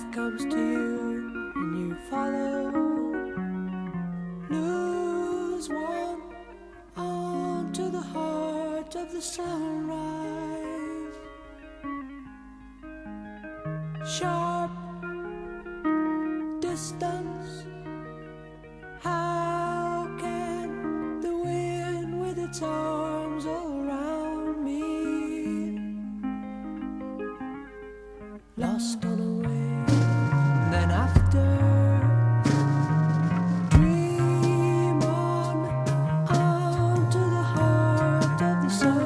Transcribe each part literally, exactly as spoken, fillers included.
comes to you and you follow. Lose one onto the heart of the sunrise. Sharp distance. How can the wind with its arms all around me? Lost on a wave, then after dream on, on to the heart of the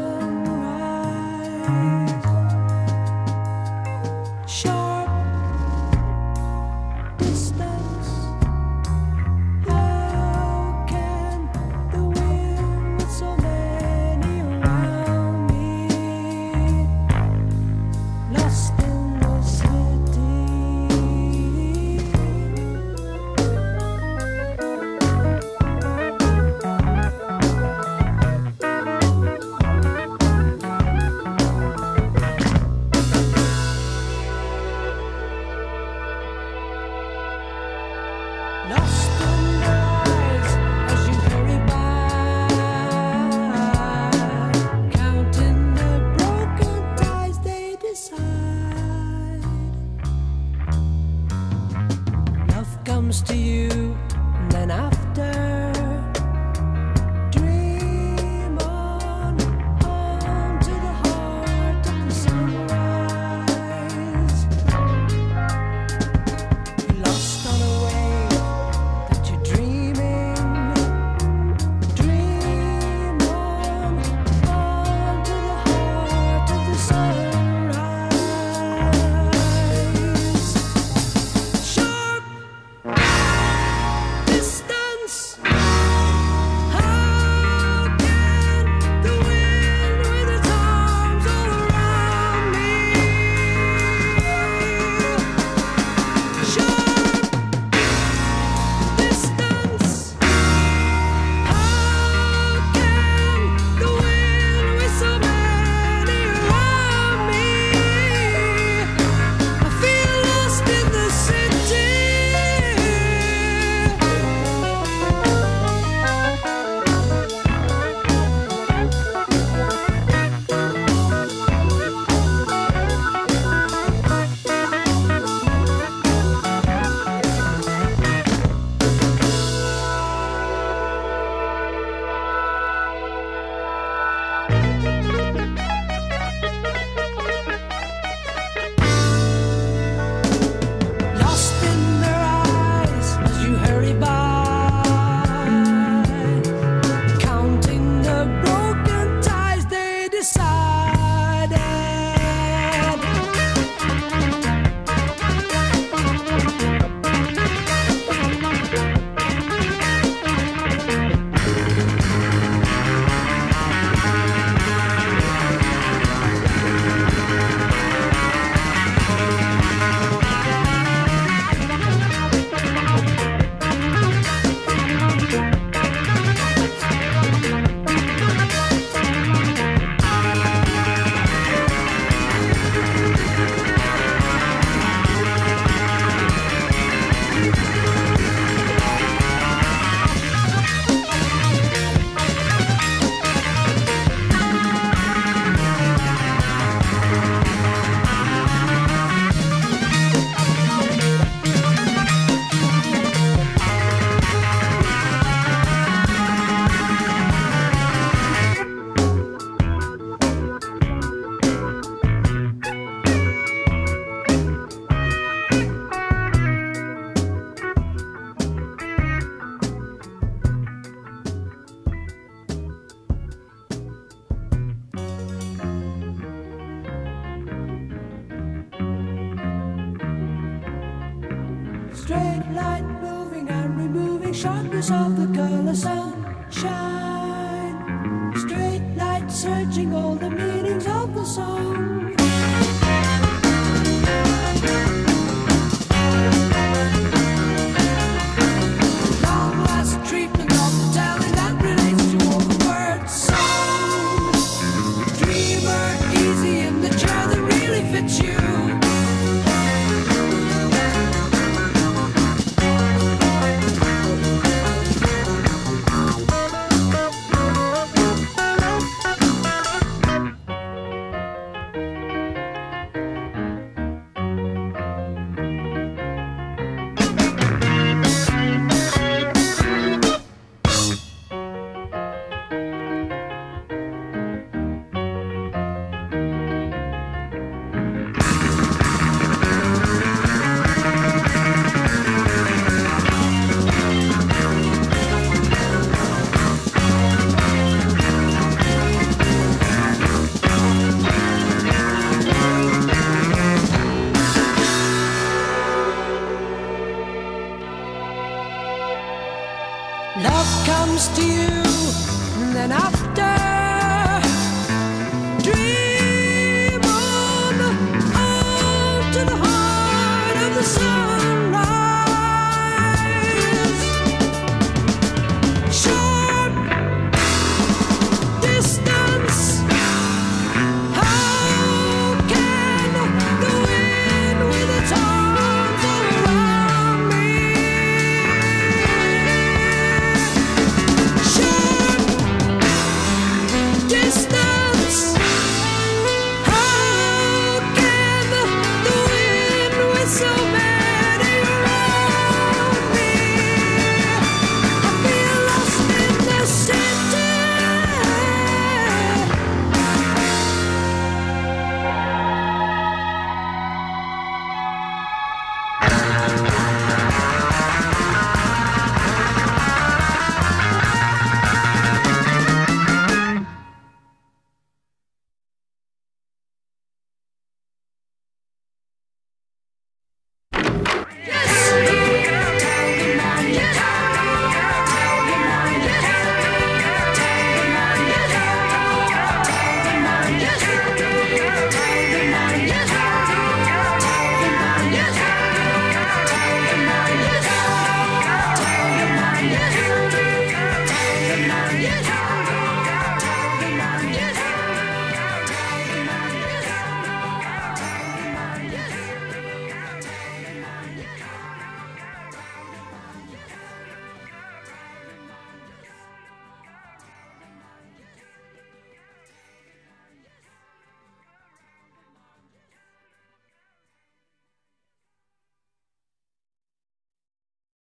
sunrise. Sharp distance. How can the wind with so many around me? Lost in the city. Lost in your eyes as you hurry by, counting the broken ties they decide. Love comes to you, and then after dream on, on to the heart of the sunrise. You're lost on a wave that you're dreaming. Dream on, on to the heart of the sunrise. Sharp distance. How can the wind with its arms all around me? Sharp distance. How can the wind with so many around me? I feel lost in the city. Lost in their eyes as you hurry by, counting the broken ties they decided. Straight line moving and removing sharpness of the color sunshine. Straight light searching all the meanings of the song. Long last treatment of the telling that relates to all the words song. Dreamer easy in the chair that really fits you. Love comes to you, and then after